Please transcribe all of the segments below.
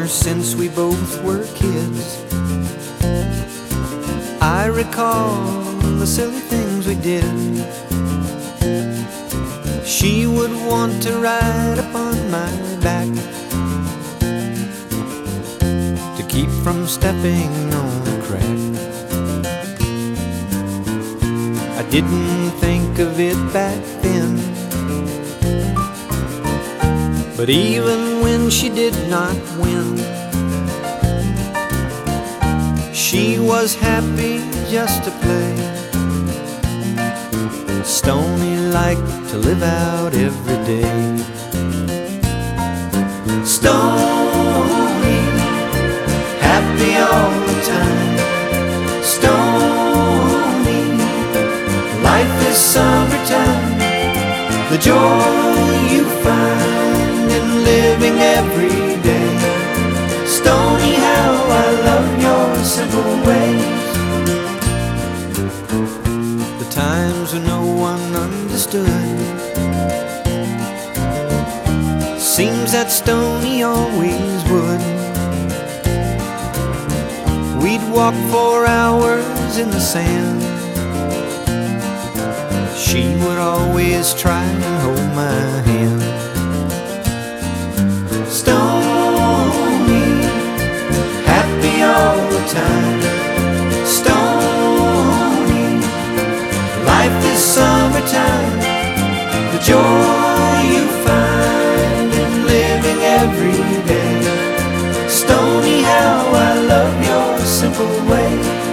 since we both were kids. I recall the silly things we did. She would want to ride upon my back to keep from stepping on a crack. I didn't think of it back then, but even when she did not win, she was happy just to play. Stoney liked to live out every day. Stoney, happy all the time. Stoney, life is summertime. The joy you find in living every day. Stoney, how I love your simple ways. The times when no one understood, seems that Stoney always would. We'd walk for hours in the sand. She would always try and hold my hand. Stoney, happy all the time. Stoney, life is summertime. The joy you find in living every day. Stoney, how I love your simple way.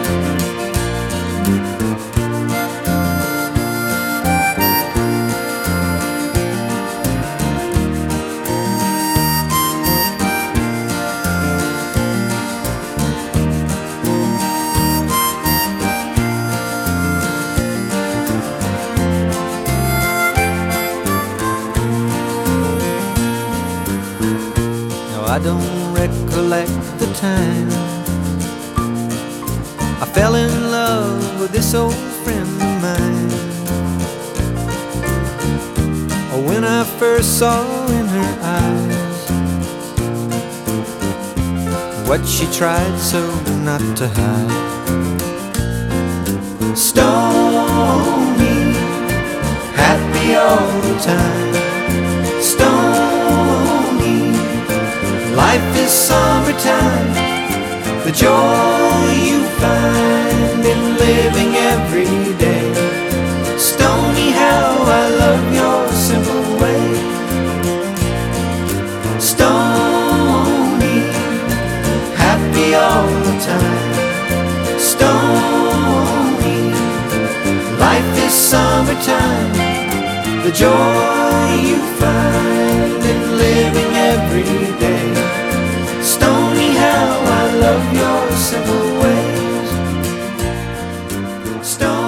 I don't recollect the time I fell in love with this old friend of mine, or when I first saw in her eyes what she tried so not to hide. Stoney, happy all the time. Stoney, life is summertime. The joy you find in living every day. Stoney, how I love your simple way. Stoney, happy all the time. Stoney, life is summertime. The joy you find in living every day. Stoney, how I love your simple ways. Stoney.